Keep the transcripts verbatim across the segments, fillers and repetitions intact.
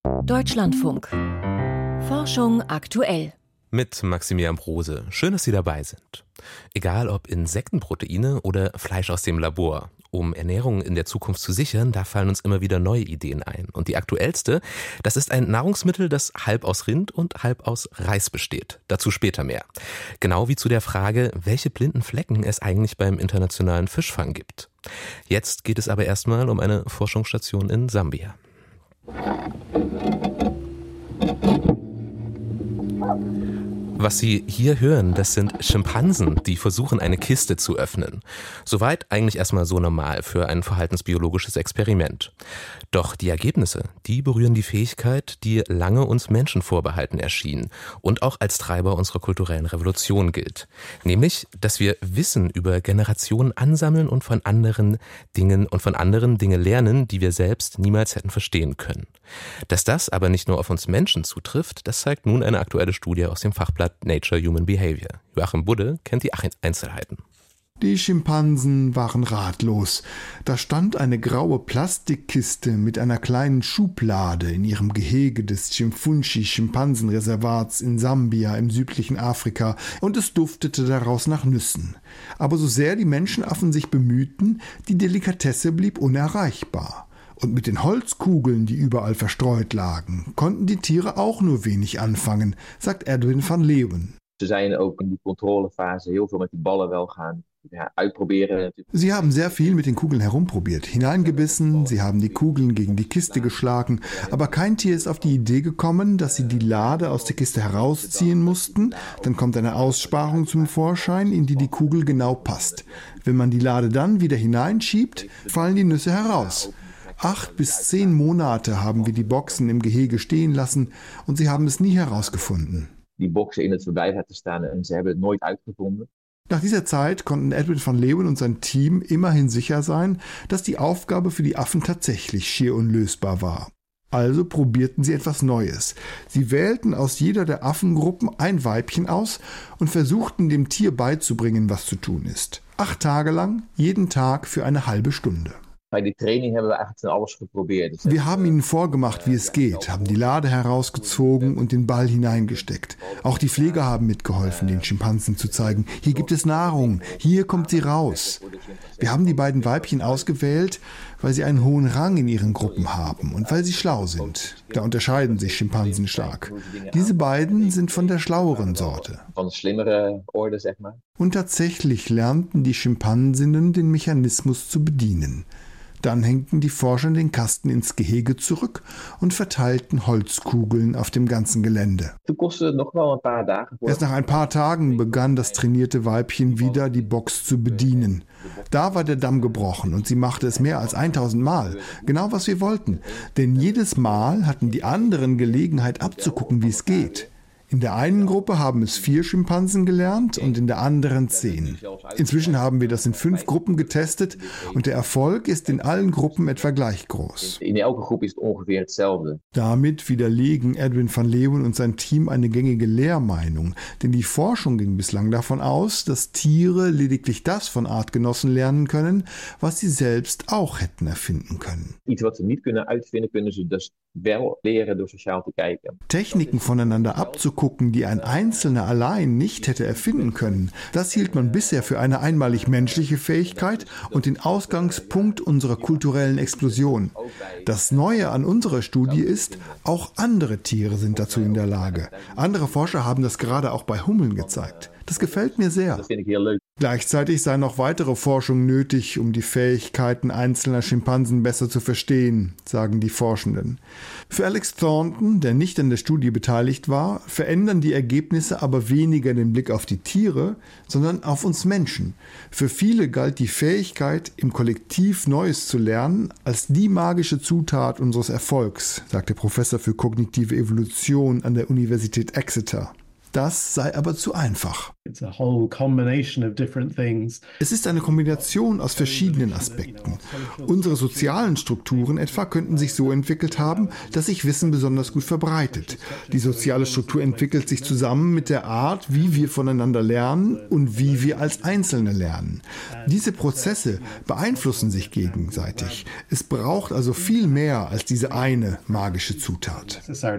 Deutschlandfunk. Forschung aktuell. Mit Maximilian Brose. Schön, dass Sie dabei sind. Egal ob Insektenproteine oder Fleisch aus dem Labor. Um Ernährung in der Zukunft zu sichern, da fallen uns immer wieder neue Ideen ein. Und die aktuellste, das ist ein Nahrungsmittel, das halb aus Rind und halb aus Reis besteht. Dazu später mehr. Genau wie zu der Frage, welche blinden Flecken es eigentlich beim internationalen Fischfang gibt. Jetzt geht es aber erstmal um eine Forschungsstation in Sambia. Was Sie hier hören, das sind Schimpansen, die versuchen, eine Kiste zu öffnen. Soweit eigentlich erstmal so normal für ein verhaltensbiologisches Experiment. Doch die Ergebnisse, die berühren die Fähigkeit, die lange uns Menschen vorbehalten erschien und auch als Treiber unserer kulturellen Revolution gilt. Nämlich, dass wir Wissen über Generationen ansammeln und von anderen Dingen und von anderen Dinge lernen, die wir selbst niemals hätten verstehen können. Dass das aber nicht nur auf uns Menschen zutrifft, das zeigt nun eine aktuelle Studie aus dem Fachblatt Nature Human Behavior. Joachim Budde kennt die Einzelheiten. Die Schimpansen waren ratlos. Da stand eine graue Plastikkiste mit einer kleinen Schublade in ihrem Gehege des Chimfunshi-Schimpansenreservats in Sambia im südlichen Afrika und es duftete daraus nach Nüssen. Aber so sehr die Menschenaffen sich bemühten, die Delikatesse blieb unerreichbar. Und mit den Holzkugeln, die überall verstreut lagen, konnten die Tiere auch nur wenig anfangen, sagt Edwin van Leeuwen. Ze zijn ook in die controlefase heel veel met die ballen wel gaan ja, uitproberen. Sie haben sehr viel mit den Kugeln herumprobiert, hineingebissen, sie haben die Kugeln gegen die Kiste geschlagen, aber kein Tier ist auf die Idee gekommen, dass sie die Lade aus der Kiste herausziehen mussten, dann kommt eine Aussparung zum Vorschein, in die die Kugel genau passt. Wenn man die Lade dann wieder hineinschiebt, fallen die Nüsse heraus. Acht bis zehn Monate haben wir die Boxen im Gehege stehen lassen und sie haben es nie herausgefunden. Die Boxen in het verblijf hadden staan en ze hebben het nooit uitgevonden. Nach dieser Zeit konnten Edwin van Leeuwen und sein Team immerhin sicher sein, dass die Aufgabe für die Affen tatsächlich schier unlösbar war. Also probierten sie etwas Neues. Sie wählten aus jeder der Affengruppen ein Weibchen aus und versuchten dem Tier beizubringen, was zu tun ist. Acht Tage lang, jeden Tag für eine halbe Stunde. Bei der Training haben wir eigentlich alles geprobiert. Wir haben ihnen vorgemacht, wie es geht, haben die Lade herausgezogen und den Ball hineingesteckt. Auch die Pfleger haben mitgeholfen, den Schimpansen zu zeigen, hier gibt es Nahrung, hier kommt sie raus. Wir haben die beiden Weibchen ausgewählt, weil sie einen hohen Rang in ihren Gruppen haben und weil sie schlau sind. Da unterscheiden sich Schimpansen stark. Diese beiden sind von der schlaueren Sorte. Und tatsächlich lernten die Schimpansinnen den Mechanismus zu bedienen. Dann hängten die Forscher den Kasten ins Gehege zurück und verteilten Holzkugeln auf dem ganzen Gelände. Erst nach ein paar Tagen begann das trainierte Weibchen wieder, die Box zu bedienen. Da war der Damm gebrochen und sie machte es mehr als tausend Mal. Genau was wir wollten. Denn jedes Mal hatten die anderen Gelegenheit abzugucken, wie es geht. In der einen Gruppe haben es vier Schimpansen gelernt und in der anderen zehn. Inzwischen haben wir das in fünf Gruppen getestet und der Erfolg ist in allen Gruppen etwa gleich groß. In elke groep is het ongeveer hetzelfde. Damit widerlegen Edwin van Leeuwen und sein Team eine gängige Lehrmeinung, denn die Forschung ging bislang davon aus, dass Tiere lediglich das von Artgenossen lernen können, was sie selbst auch hätten erfinden können. Iets wat ze niet kunnen uitvinden, kunnen ze dus wel leren door sociaal te kijken. Techniken voneinander abzugucken, die ein Einzelner allein nicht hätte erfinden können, das hielt man bisher für eine einmalig menschliche Fähigkeit und den Ausgangspunkt unserer kulturellen Explosion. Das Neue an unserer Studie ist, auch andere Tiere sind dazu in der Lage. Andere Forscher haben das gerade auch bei Hummeln gezeigt. Das gefällt mir sehr. Das finde ich heel leuk. Gleichzeitig sei noch weitere Forschung nötig, um die Fähigkeiten einzelner Schimpansen besser zu verstehen, sagen die Forschenden. Für Alex Thornton, der nicht an der Studie beteiligt war, verändern die Ergebnisse aber weniger den Blick auf die Tiere, sondern auf uns Menschen. Für viele galt die Fähigkeit, im Kollektiv Neues zu lernen, als die magische Zutat unseres Erfolgs, sagt der Professor für kognitive Evolution an der Universität Exeter. Das sei aber zu einfach. Es ist eine Kombination aus verschiedenen Aspekten. Unsere sozialen Strukturen etwa könnten sich so entwickelt haben, dass sich Wissen besonders gut verbreitet. Die soziale Struktur entwickelt sich zusammen mit der Art, wie wir voneinander lernen und wie wir als Einzelne lernen. Diese Prozesse beeinflussen sich gegenseitig. Es braucht also viel mehr als diese eine magische Zutat.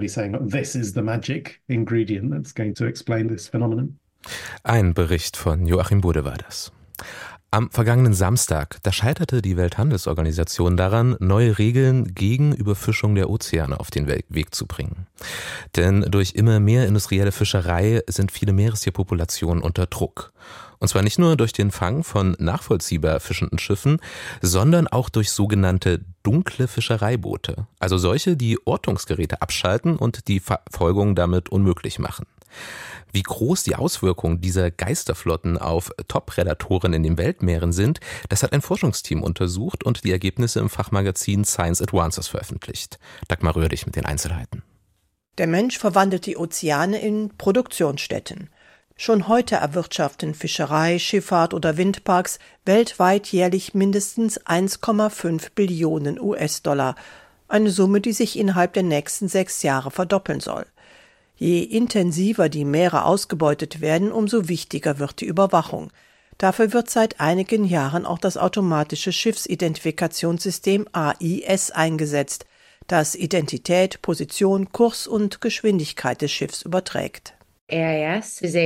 Ein Bericht von Joachim Budde war das. Am vergangenen Samstag, da scheiterte die Welthandelsorganisation daran, neue Regeln gegen Überfischung der Ozeane auf den Weg zu bringen. Denn durch immer mehr industrielle Fischerei sind viele Meerestierpopulationen unter Druck. Und zwar nicht nur durch den Fang von nachvollziehbar fischenden Schiffen, sondern auch durch sogenannte dunkle Fischereiboote. Also solche, die Ortungsgeräte abschalten und die Verfolgung damit unmöglich machen. Wie groß die Auswirkungen dieser Geisterflotten auf Top-Predatoren in den Weltmeeren sind, das hat ein Forschungsteam untersucht und die Ergebnisse im Fachmagazin Science Advances veröffentlicht. Dagmar Röhrich mit den Einzelheiten. Der Mensch verwandelt die Ozeane in Produktionsstätten. Schon heute erwirtschaften Fischerei, Schifffahrt oder Windparks weltweit jährlich mindestens eins Komma fünf Billionen U S-Dollar. Eine Summe, die sich innerhalb der nächsten sechs Jahre verdoppeln soll. Je intensiver die Meere ausgebeutet werden, umso wichtiger wird die Überwachung. Dafür wird seit einigen Jahren auch das automatische Schiffsidentifikationssystem A I S eingesetzt, das Identität, Position, Kurs und Geschwindigkeit des Schiffs überträgt. A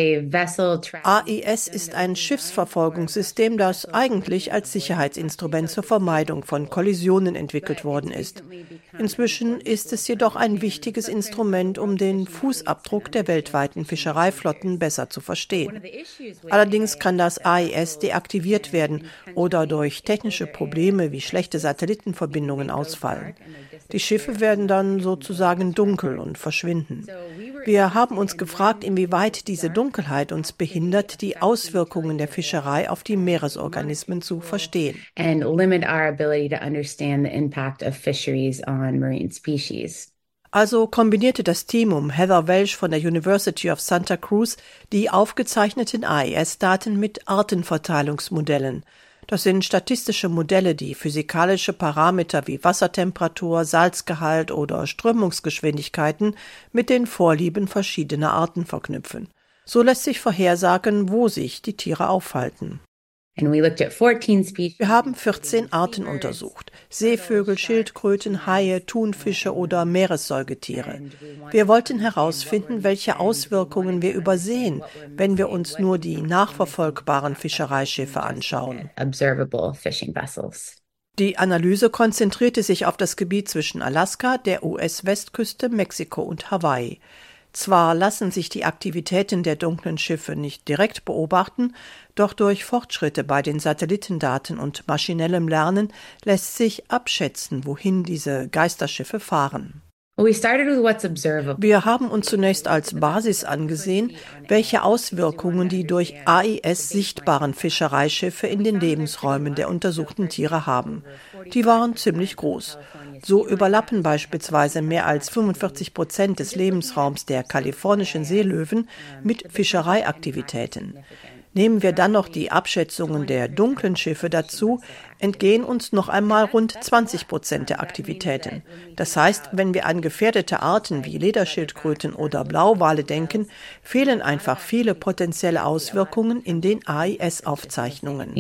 I S ist ein Schiffsverfolgungssystem, das eigentlich als Sicherheitsinstrument zur Vermeidung von Kollisionen entwickelt worden ist. Inzwischen ist es jedoch ein wichtiges Instrument, um den Fußabdruck der weltweiten Fischereiflotten besser zu verstehen. Allerdings kann das A I S deaktiviert werden oder durch technische Probleme wie schlechte Satellitenverbindungen ausfallen. Die Schiffe werden dann sozusagen dunkel und verschwinden. Wir haben uns gefragt, inwieweit diese Dunkelheit uns behindert, die Auswirkungen der Fischerei auf die Meeresorganismen zu verstehen. And limit our ability to understand the impact of fisheries on marine species. Also kombinierte das Team um Heather Welch von der University of Santa Cruz die aufgezeichneten A I S-Daten mit Artenverteilungsmodellen. Das sind statistische Modelle, die physikalische Parameter wie Wassertemperatur, Salzgehalt oder Strömungsgeschwindigkeiten mit den Vorlieben verschiedener Arten verknüpfen. So lässt sich vorhersagen, wo sich die Tiere aufhalten. Wir haben vierzehn Arten untersucht: Seevögel, Schildkröten, Haie, Thunfische oder Meeressäugetiere. Wir wollten herausfinden, welche Auswirkungen wir übersehen, wenn wir uns nur die nachverfolgbaren Fischereischiffe anschauen. Die Analyse konzentrierte sich auf das Gebiet zwischen Alaska, der U S-Westküste, Mexiko und Hawaii. Zwar lassen sich die Aktivitäten der dunklen Schiffe nicht direkt beobachten, doch durch Fortschritte bei den Satellitendaten und maschinellem Lernen lässt sich abschätzen, wohin diese Geisterschiffe fahren. Wir haben uns zunächst als Basis angesehen, welche Auswirkungen die durch A I S sichtbaren Fischereischiffe in den Lebensräumen der untersuchten Tiere haben. Die waren ziemlich groß. So überlappen beispielsweise mehr als fünfundvierzig Prozent des Lebensraums der kalifornischen Seelöwen mit Fischereiaktivitäten. Nehmen wir dann noch die Abschätzungen der dunklen Schiffe dazu, entgehen uns noch einmal rund zwanzig Prozent der Aktivitäten. Das heißt, wenn wir an gefährdete Arten wie Lederschildkröten oder Blauwale denken, fehlen einfach viele potenzielle Auswirkungen in den A I S-Aufzeichnungen.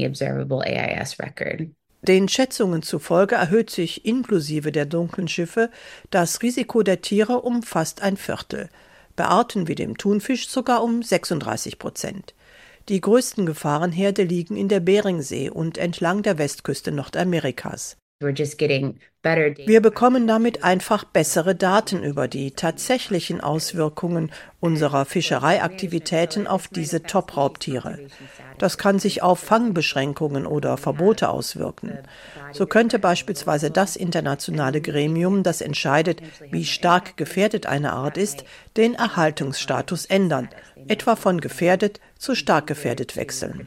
Den Schätzungen zufolge erhöht sich inklusive der dunklen Schiffe das Risiko der Tiere um fast ein Viertel, bei Arten wie dem Thunfisch sogar um sechsunddreißig Prozent. Die größten Gefahrenherde liegen in der Beringsee und entlang der Westküste Nordamerikas. Wir bekommen damit einfach bessere Daten über die tatsächlichen Auswirkungen unserer Fischereiaktivitäten auf diese Top-Raubtiere. Das kann sich auf Fangbeschränkungen oder Verbote auswirken. So könnte beispielsweise das internationale Gremium, das entscheidet, wie stark gefährdet eine Art ist, den Erhaltungsstatus ändern, etwa von gefährdet zu stark gefährdet wechseln.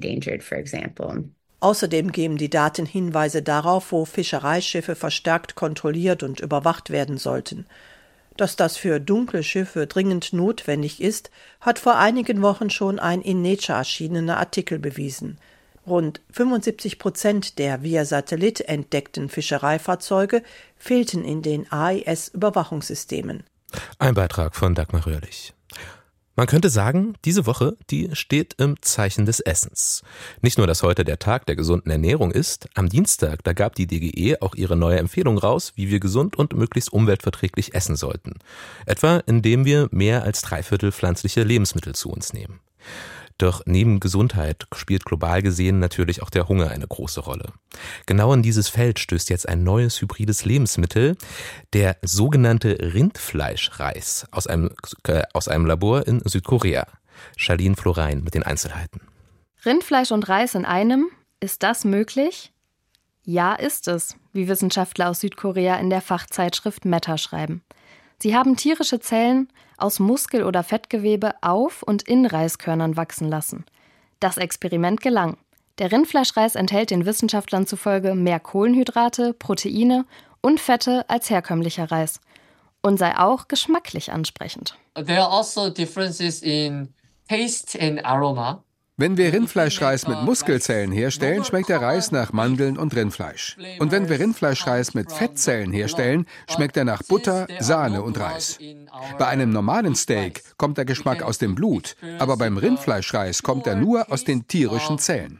Außerdem geben die Daten Hinweise darauf, wo Fischereischiffe verstärkt kontrolliert und überwacht werden sollten. Dass das für dunkle Schiffe dringend notwendig ist, hat vor einigen Wochen schon ein in Nature erschienener Artikel bewiesen. Rund fünfundsiebzig Prozent der via Satellit entdeckten Fischereifahrzeuge fehlten in den A I S-Überwachungssystemen. Ein Beitrag von Dagmar Röhrlich. Man könnte sagen, diese Woche, die steht im Zeichen des Essens. Nicht nur, dass heute der Tag der gesunden Ernährung ist, am Dienstag, da gab die D G E auch ihre neue Empfehlung raus, wie wir gesund und möglichst umweltverträglich essen sollten. Etwa, indem wir mehr als drei Viertel pflanzliche Lebensmittel zu uns nehmen. Doch neben Gesundheit spielt global gesehen natürlich auch der Hunger eine große Rolle. Genau in dieses Feld stößt jetzt ein neues hybrides Lebensmittel, der sogenannte Rindfleischreis aus einem, äh, aus einem Labor in Südkorea. Charlene Florein mit den Einzelheiten. Rindfleisch und Reis in einem? Ist das möglich? Ja, ist es, wie Wissenschaftler aus Südkorea in der Fachzeitschrift Meta schreiben. Sie haben tierische Zellen aus Muskel- oder Fettgewebe auf und in Reiskörnern wachsen lassen. Das Experiment gelang. Der Rindfleischreis enthält den Wissenschaftlern zufolge mehr Kohlenhydrate, Proteine und Fette als herkömmlicher Reis und sei auch geschmacklich ansprechend. There are also differences in taste and aroma. Wenn wir Rindfleischreis mit Muskelzellen herstellen, schmeckt der Reis nach Mandeln und Rindfleisch. Und wenn wir Rindfleischreis mit Fettzellen herstellen, schmeckt er nach Butter, Sahne und Reis. Bei einem normalen Steak kommt der Geschmack aus dem Blut, aber beim Rindfleischreis kommt er nur aus den tierischen Zellen.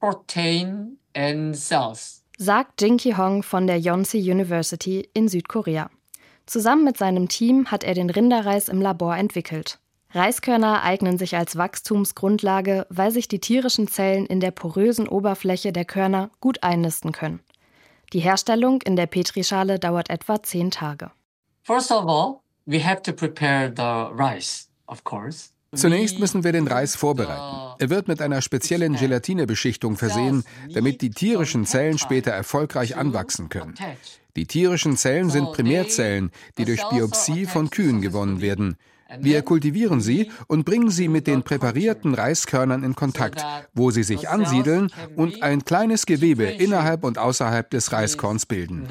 Sagt Jin Ki-hong von der Yonsei University in Südkorea. Zusammen mit seinem Team hat er den Rinderreis im Labor entwickelt. Reiskörner eignen sich als Wachstumsgrundlage, weil sich die tierischen Zellen in der porösen Oberfläche der Körner gut einnisten können. Die Herstellung in der Petrischale dauert etwa zehn Tage. First of all, we have to prepare the rice, of course. Zunächst müssen wir den Reis vorbereiten. Er wird mit einer speziellen Gelatinebeschichtung versehen, damit die tierischen Zellen später erfolgreich anwachsen können. Die tierischen Zellen sind Primärzellen, die durch Biopsie von Kühen gewonnen werden. Wir kultivieren sie und bringen sie mit den präparierten Reiskörnern in Kontakt, wo sie sich ansiedeln und ein kleines Gewebe innerhalb und außerhalb des Reiskorns bilden.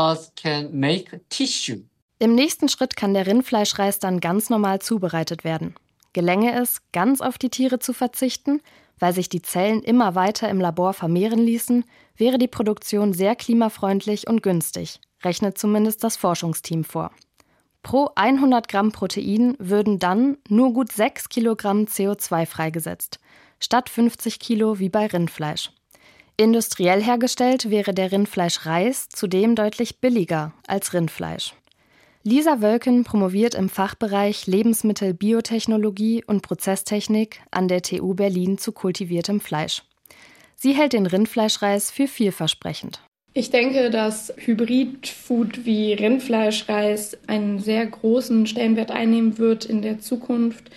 Im nächsten Schritt kann der Rindfleischreis dann ganz normal zubereitet werden. Gelänge es, ganz auf die Tiere zu verzichten, weil sich die Zellen immer weiter im Labor vermehren ließen, wäre die Produktion sehr klimafreundlich und günstig, rechnet zumindest das Forschungsteam vor. Pro hundert Gramm Protein würden dann nur gut sechs Kilogramm C O zwei freigesetzt, statt fünfzig Kilo wie bei Rindfleisch. Industriell hergestellt wäre der Rindfleischreis zudem deutlich billiger als Rindfleisch. Lisa Wölken promoviert im Fachbereich Lebensmittelbiotechnologie und Prozesstechnik an der T U Berlin zu kultiviertem Fleisch. Sie hält den Rindfleischreis für vielversprechend. Ich denke, dass Hybridfood wie Rindfleischreis einen sehr großen Stellenwert einnehmen wird in der Zukunft,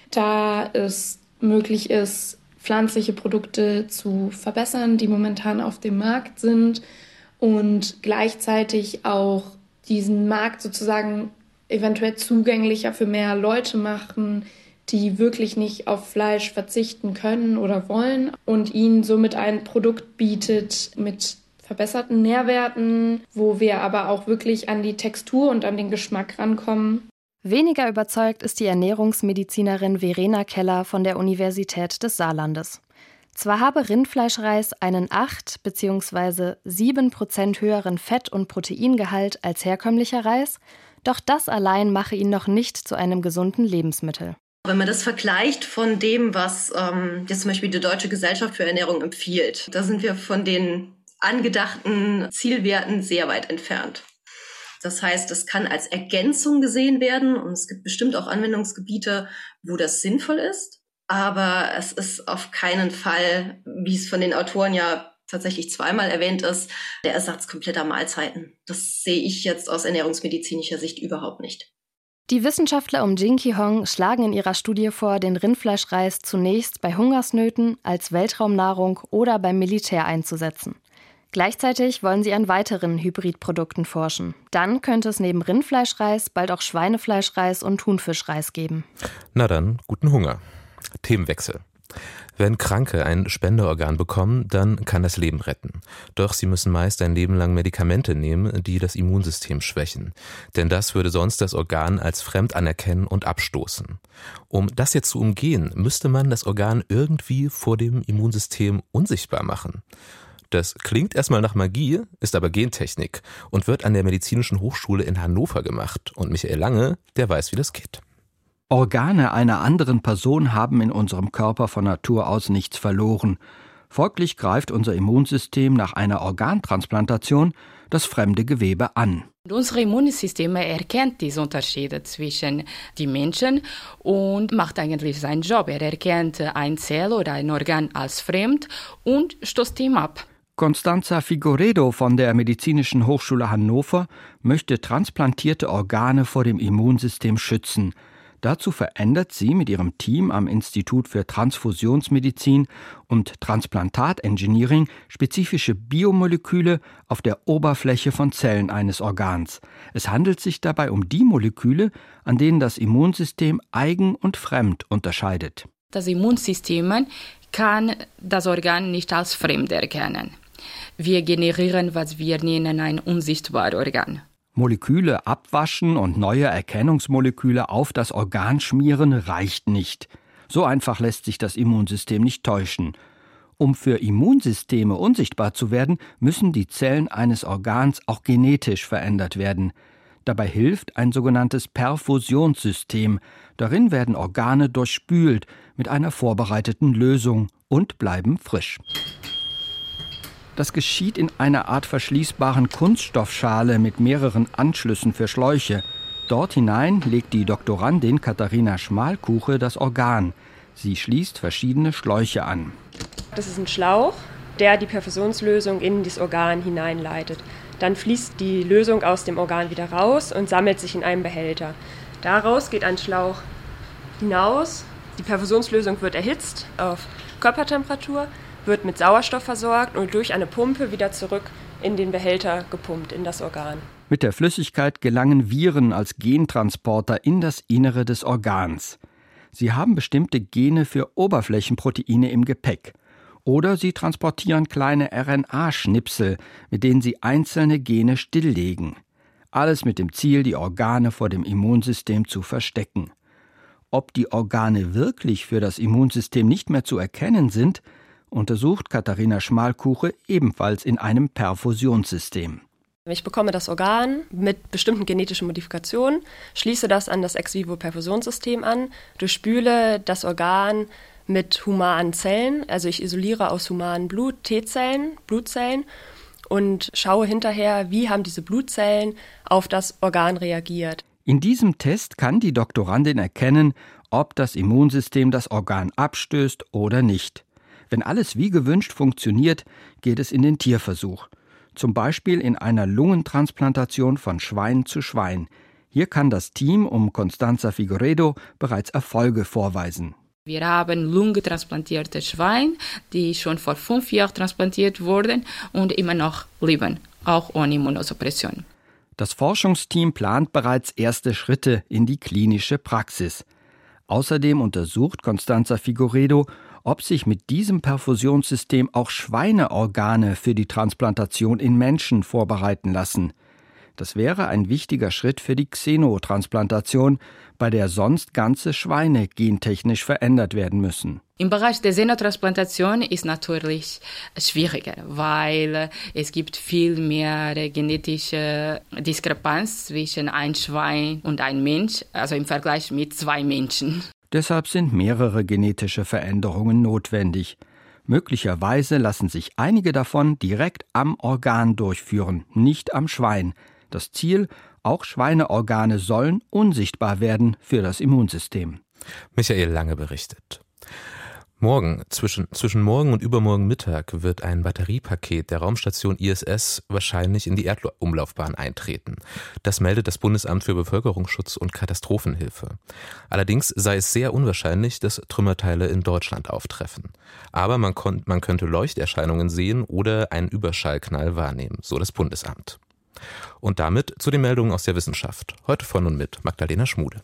da es möglich ist, pflanzliche Produkte zu verbessern, die momentan auf dem Markt sind und gleichzeitig auch diesen Markt sozusagen eventuell zugänglicher für mehr Leute machen, die wirklich nicht auf Fleisch verzichten können oder wollen und ihnen somit ein Produkt bietet mit verbesserten Nährwerten, wo wir aber auch wirklich an die Textur und an den Geschmack rankommen. Weniger überzeugt ist die Ernährungsmedizinerin Verena Keller von der Universität des Saarlandes. Zwar habe Rindfleischreis einen acht bzw. sieben Prozent höheren Fett- und Proteingehalt als herkömmlicher Reis, doch das allein mache ihn noch nicht zu einem gesunden Lebensmittel. Wenn man das vergleicht von dem, was ähm, jetzt zum Beispiel die Deutsche Gesellschaft für Ernährung empfiehlt, da sind wir von den angedachten Zielwerten sehr weit entfernt. Das heißt, es kann als Ergänzung gesehen werden und es gibt bestimmt auch Anwendungsgebiete, wo das sinnvoll ist. Aber es ist auf keinen Fall, wie es von den Autoren ja tatsächlich zweimal erwähnt ist, der Ersatz kompletter Mahlzeiten. Das sehe ich jetzt aus ernährungsmedizinischer Sicht überhaupt nicht. Die Wissenschaftler um Jin Ki-hong schlagen in ihrer Studie vor, den Rindfleischreis zunächst bei Hungersnöten, als Weltraumnahrung oder beim Militär einzusetzen. Gleichzeitig wollen sie an weiteren Hybridprodukten forschen. Dann könnte es neben Rindfleischreis bald auch Schweinefleischreis und Thunfischreis geben. Na dann, guten Hunger. Themenwechsel. Wenn Kranke ein Spenderorgan bekommen, dann kann das Leben retten. Doch sie müssen meist ein Leben lang Medikamente nehmen, die das Immunsystem schwächen. Denn das würde sonst das Organ als fremd anerkennen und abstoßen. Um das jetzt zu umgehen, müsste man das Organ irgendwie vor dem Immunsystem unsichtbar machen. Das klingt erstmal nach Magie, ist aber Gentechnik und wird an der Medizinischen Hochschule in Hannover gemacht. Und Michael Lange, der weiß, wie das geht. Organe einer anderen Person haben in unserem Körper von Natur aus nichts verloren. Folglich greift unser Immunsystem nach einer Organtransplantation das fremde Gewebe an. Unser Immunsystem erkennt diese Unterschiede zwischen den Menschen und macht eigentlich seinen Job. Er erkennt eine Zelle oder ein Organ als fremd und stoßt ihn ab. Constanza Figueredo von der Medizinischen Hochschule Hannover möchte transplantierte Organe vor dem Immunsystem schützen. Dazu verändert sie mit ihrem Team am Institut für Transfusionsmedizin und Transplantat-Engineering spezifische Biomoleküle auf der Oberfläche von Zellen eines Organs. Es handelt sich dabei um die Moleküle, an denen das Immunsystem eigen und fremd unterscheidet. Das Immunsystem kann das Organ nicht als fremd erkennen. Wir generieren, was wir nennen, ein unsichtbares Organ. Moleküle abwaschen und neue Erkennungsmoleküle auf das Organ schmieren reicht nicht. So einfach lässt sich das Immunsystem nicht täuschen. Um für Immunsysteme unsichtbar zu werden, müssen die Zellen eines Organs auch genetisch verändert werden. Dabei hilft ein sogenanntes Perfusionssystem. Darin werden Organe durchspült mit einer vorbereiteten Lösung und bleiben frisch. Das geschieht in einer Art verschließbaren Kunststoffschale mit mehreren Anschlüssen für Schläuche. Dort hinein legt die Doktorandin Katharina Schmalkuche das Organ. Sie schließt verschiedene Schläuche an. Das ist ein Schlauch, der die Perfusionslösung in das Organ hineinleitet. Dann fließt die Lösung aus dem Organ wieder raus und sammelt sich in einem Behälter. Daraus geht ein Schlauch hinaus. Die Perfusionslösung wird erhitzt auf Körpertemperatur, wird mit Sauerstoff versorgt und durch eine Pumpe wieder zurück in den Behälter gepumpt, in das Organ. Mit der Flüssigkeit gelangen Viren als Gentransporter in das Innere des Organs. Sie haben bestimmte Gene für Oberflächenproteine im Gepäck. Oder sie transportieren kleine R N A-Schnipsel, mit denen sie einzelne Gene stilllegen. Alles mit dem Ziel, die Organe vor dem Immunsystem zu verstecken. Ob die Organe wirklich für das Immunsystem nicht mehr zu erkennen sind, untersucht Katharina Schmalkuche ebenfalls in einem Perfusionssystem. Ich bekomme das Organ mit bestimmten genetischen Modifikationen, schließe das an das Ex-vivo-Perfusionssystem an, durchspüle das Organ mit humanen Zellen, also ich isoliere aus humanem Blut T-Zellen, Blutzellen und schaue hinterher, wie haben diese Blutzellen auf das Organ reagiert. In diesem Test kann die Doktorandin erkennen, ob das Immunsystem das Organ abstößt oder nicht. Wenn alles wie gewünscht funktioniert, geht es in den Tierversuch. Zum Beispiel in einer Lungentransplantation von Schwein zu Schwein. Hier kann das Team um Constanza Figueredo bereits Erfolge vorweisen. Wir haben lungentransplantierte Schweine, die schon vor fünf Jahren transplantiert wurden und immer noch leben, auch ohne Immunosuppression. Das Forschungsteam plant bereits erste Schritte in die klinische Praxis. Außerdem untersucht Constanza Figueredo, ob sich mit diesem Perfusionssystem auch Schweineorgane für die Transplantation in Menschen vorbereiten lassen. Das wäre ein wichtiger Schritt für die Xenotransplantation, bei der sonst ganze Schweine gentechnisch verändert werden müssen. Im Bereich der Xenotransplantation ist natürlich schwieriger, weil es gibt viel mehr genetische Diskrepanz zwischen ein Schwein und ein Mensch, also im Vergleich mit zwei Menschen. Deshalb sind mehrere genetische Veränderungen notwendig. Möglicherweise lassen sich einige davon direkt am Organ durchführen, nicht am Schwein. Das Ziel, auch Schweineorgane sollen unsichtbar werden für das Immunsystem. Michael Lange berichtet. Morgen, zwischen, zwischen morgen und übermorgen Mittag wird ein Batteriepaket der Raumstation I S S wahrscheinlich in die Erdumlaufbahn eintreten. Das meldet das Bundesamt für Bevölkerungsschutz und Katastrophenhilfe. Allerdings sei es sehr unwahrscheinlich, dass Trümmerteile in Deutschland auftreffen. Aber man, kon- man könnte Leuchterscheinungen sehen oder einen Überschallknall wahrnehmen, so das Bundesamt. Und damit zu den Meldungen aus der Wissenschaft. Heute von und mit Magdalena Schmude.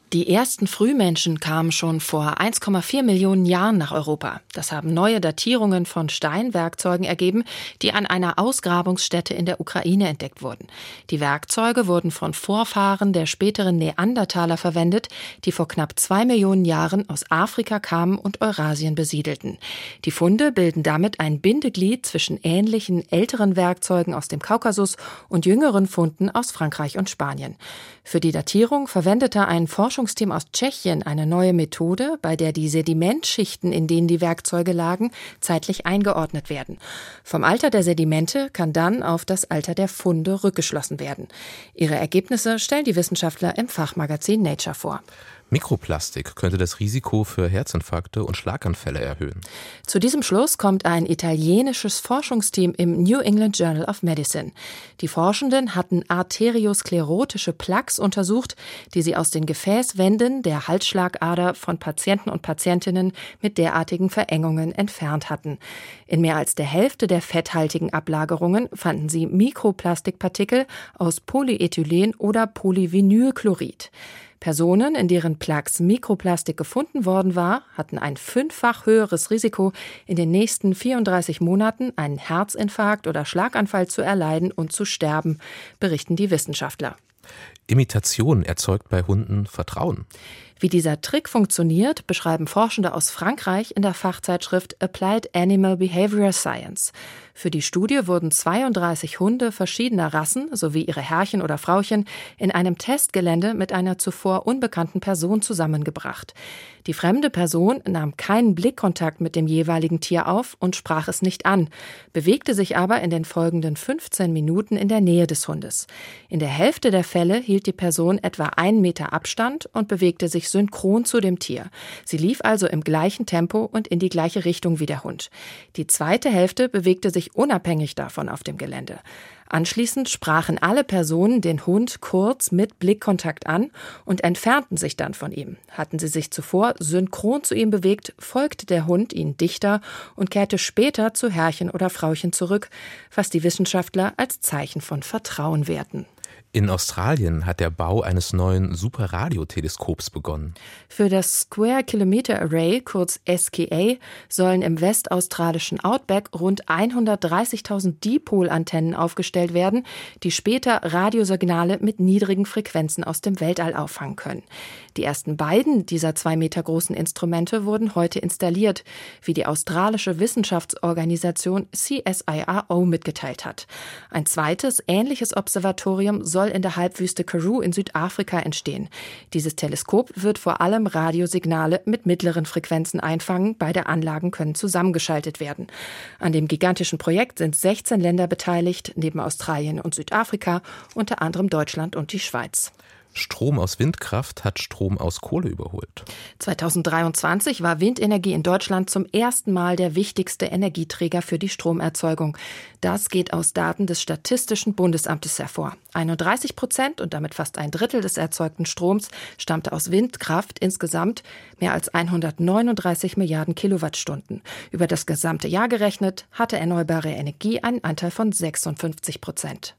Die ersten Frühmenschen kamen schon vor eins Komma vier Millionen Jahren nach Europa. Das haben neue Datierungen von Steinwerkzeugen ergeben, die an einer Ausgrabungsstätte in der Ukraine entdeckt wurden. Die Werkzeuge wurden von Vorfahren der späteren Neandertaler verwendet, die vor knapp zwei Millionen Jahren aus Afrika kamen und Eurasien besiedelten. Die Funde bilden damit ein Bindeglied zwischen ähnlichen älteren Werkzeugen aus dem Kaukasus und jüngeren Funden aus Frankreich und Spanien. Für die Datierung verwendete ein Forschungsteam aus Tschechien eine neue Methode, bei der die Sedimentschichten, in denen die Werkzeuge lagen, zeitlich eingeordnet werden. Vom Alter der Sedimente kann dann auf das Alter der Funde rückgeschlossen werden. Ihre Ergebnisse stellen die Wissenschaftler im Fachmagazin Nature vor. Mikroplastik könnte das Risiko für Herzinfarkte und Schlaganfälle erhöhen. Zu diesem Schluss kommt ein italienisches Forschungsteam im New England Journal of Medicine. Die Forschenden hatten arteriosklerotische Plaques untersucht, die sie aus den Gefäßwänden der Halsschlagader von Patienten und Patientinnen mit derartigen Verengungen entfernt hatten. In mehr als der Hälfte der fetthaltigen Ablagerungen fanden sie Mikroplastikpartikel aus Polyethylen oder Polyvinylchlorid. Personen, in deren Plaques Mikroplastik gefunden worden war, hatten ein fünffach höheres Risiko, in den nächsten vierunddreißig Monaten einen Herzinfarkt oder Schlaganfall zu erleiden und zu sterben, berichten die Wissenschaftler. Imitation erzeugt bei Hunden Vertrauen. Wie dieser Trick funktioniert, beschreiben Forschende aus Frankreich in der Fachzeitschrift Applied Animal Behavioral Science. Für die Studie wurden zweiunddreißig Hunde verschiedener Rassen sowie ihre Herrchen oder Frauchen in einem Testgelände mit einer zuvor unbekannten Person zusammengebracht. Die fremde Person nahm keinen Blickkontakt mit dem jeweiligen Tier auf und sprach es nicht an, bewegte sich aber in den folgenden fünfzehn Minuten in der Nähe des Hundes. In der Hälfte der Fälle hielt die Person etwa einen Meter Abstand und bewegte sich synchron zu dem Tier. Sie lief also im gleichen Tempo und in die gleiche Richtung wie der Hund. Die zweite Hälfte bewegte sich unabhängig davon auf dem Gelände. Anschließend sprachen alle Personen den Hund kurz mit Blickkontakt an und entfernten sich dann von ihm. Hatten sie sich zuvor synchron zu ihm bewegt, folgte der Hund ihnen dichter und kehrte später zu Herrchen oder Frauchen zurück, was die Wissenschaftler als Zeichen von Vertrauen werten. In Australien hat der Bau eines neuen Superradioteleskops begonnen. Für das Square Kilometer Array, kurz S K A, sollen im westaustralischen Outback rund hundertdreißigtausend Dipol-Antennen aufgestellt werden, die später Radiosignale mit niedrigen Frequenzen aus dem Weltall auffangen können. Die ersten beiden dieser zwei Meter großen Instrumente wurden heute installiert, wie die australische Wissenschaftsorganisation C S I R O mitgeteilt hat. Ein zweites, ähnliches Observatorium soll in der Halbwüste Karoo in Südafrika entstehen. Dieses Teleskop wird vor allem Radiosignale mit mittleren Frequenzen einfangen. Beide Anlagen können zusammengeschaltet werden. An dem gigantischen Projekt sind sechzehn Länder beteiligt, neben Australien und Südafrika, unter anderem Deutschland und die Schweiz. Strom aus Windkraft hat Strom aus Kohle überholt. zweitausenddreiundzwanzig war Windenergie in Deutschland zum ersten Mal der wichtigste Energieträger für die Stromerzeugung. Das geht aus Daten des Statistischen Bundesamtes hervor. einunddreißig Prozent und damit fast ein Drittel des erzeugten Stroms stammte aus Windkraft, insgesamt mehr als hundertneununddreißig Milliarden Kilowattstunden. Über das gesamte Jahr gerechnet hatte erneuerbare Energie einen Anteil von sechsundfünfzig Prozent.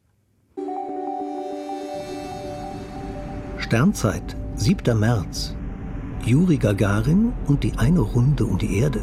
Sternzeit, siebter März. Juri Gagarin und die eine Runde um die Erde.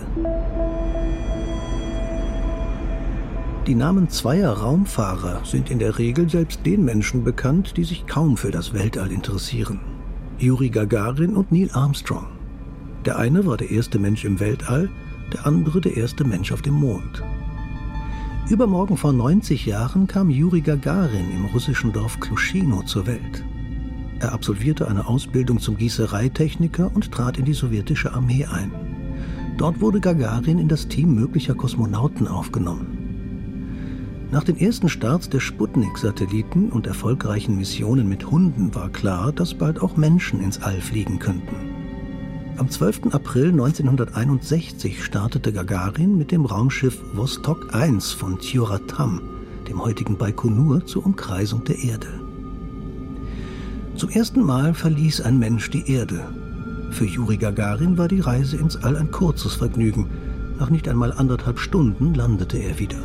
Die Namen zweier Raumfahrer sind in der Regel selbst den Menschen bekannt, die sich kaum für das Weltall interessieren. Juri Gagarin und Neil Armstrong. Der eine war der erste Mensch im Weltall, der andere der erste Mensch auf dem Mond. Übermorgen vor neunzig Jahren kam Juri Gagarin im russischen Dorf Kluschino zur Welt. Er absolvierte eine Ausbildung zum Gießereitechniker und trat in die sowjetische Armee ein. Dort wurde Gagarin in das Team möglicher Kosmonauten aufgenommen. Nach den ersten Starts der Sputnik-Satelliten und erfolgreichen Missionen mit Hunden war klar, dass bald auch Menschen ins All fliegen könnten. Am zwölften April neunzehnhunderteinundsechzig startete Gagarin mit dem Raumschiff Vostok eins von Tyuratam, dem heutigen Baikonur, zur Umkreisung der Erde. Zum ersten Mal verließ ein Mensch die Erde. Für Juri Gagarin war die Reise ins All ein kurzes Vergnügen. Nach nicht einmal anderthalb Stunden landete er wieder.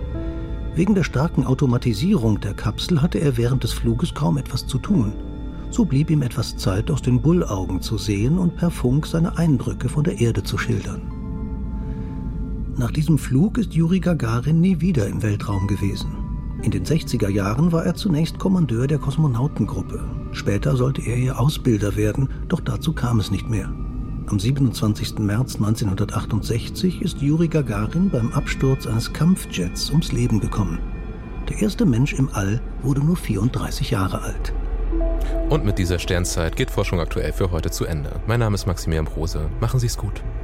Wegen der starken Automatisierung der Kapsel hatte er während des Fluges kaum etwas zu tun. So blieb ihm etwas Zeit, aus den Bullaugen zu sehen und per Funk seine Eindrücke von der Erde zu schildern. Nach diesem Flug ist Juri Gagarin nie wieder im Weltraum gewesen. In den sechziger Jahren war er zunächst Kommandeur der Kosmonautengruppe. Später sollte er ihr Ausbilder werden, doch dazu kam es nicht mehr. Am siebenundzwanzigsten März neunzehnhundertachtundsechzig ist Juri Gagarin beim Absturz eines Kampfjets ums Leben gekommen. Der erste Mensch im All wurde nur vierunddreißig Jahre alt. Und mit dieser Sternzeit geht Forschung aktuell für heute zu Ende. Mein Name ist Maximilian Prose. Machen Sie es gut.